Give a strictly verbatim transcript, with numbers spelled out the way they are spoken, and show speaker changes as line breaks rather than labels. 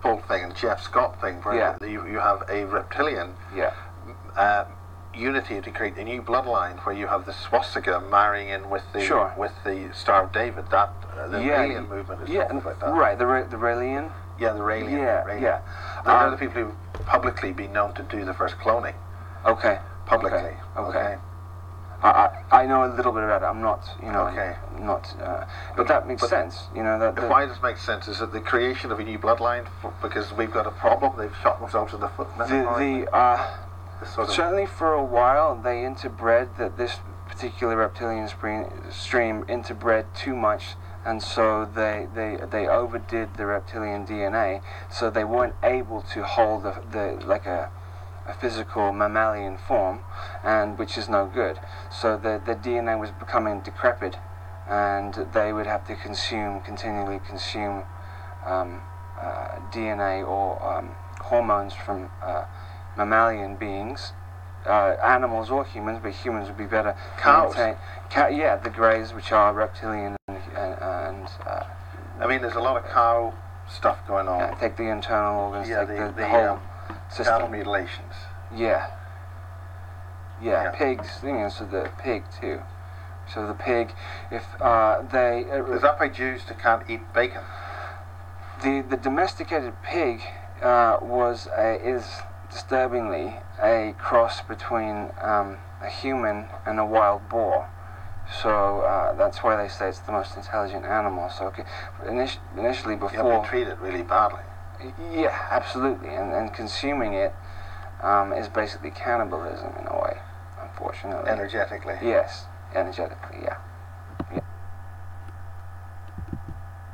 Bolt thing and Jeff Scott thing, where
Yeah.
you, you have a reptilian
Yeah.
uh, unity to create a new bloodline, where you have the swastika marrying in with the
Sure.
with the Star of David. That uh, the
Yeah,
alien movement is
Yeah,
talking about that.
right. The Ra- the Raelian.
Yeah, the Raelian.
Yeah,
Raelian.
yeah.
They're
Um,
the people who publicly been known to do the first cloning.
Okay.
Publicly.
Okay.
Okay.
okay. I, I I know a little bit about it. I'm not, you know,
Okay.
not. Uh, but,
But-
that makes
but
sense. You know that.
But
that
why does it make sense? Is it the creation of a new bloodline f- because we've got a problem? They've shot themselves in the foot.
the
metaphorically?
the uh,
This sort of
certainly for a while they interbred that this particular reptilian stream, stream interbred too much, and so they they they overdid the reptilian D N A, so they weren't able to hold the, the like a a physical mammalian form, and which is no good. So the the D N A was becoming decrepit, and they would have to consume continually consume um, uh, D N A or um, hormones from uh, mammalian beings, uh, animals or humans, but humans would be better.
Cows.
maintain- Ca- yeah, the greys, which are reptilian, and, and uh,
I mean, there's a lot of cow stuff going on.
yeah, take the internal organs,
Yeah,
take
the,
the,
the,
the whole
um,
system.
cattle mutilations.
Yeah. Yeah,
Yeah.
pigs, you know, so the pig too. So the pig, if uh, they... Uh,
Is that why Jews that can't eat bacon?
the, the domesticated pig uh, was a, is disturbingly a cross between um, a human and a wild boar. So uh, that's why they say it's the most intelligent animal. So okay, init- initially
Yeah,
before...
we treat it really badly.
Yeah, absolutely. And, and consuming it um, is basically cannibalism in a way, unfortunately.
Energetically.
Yes, energetically, yeah.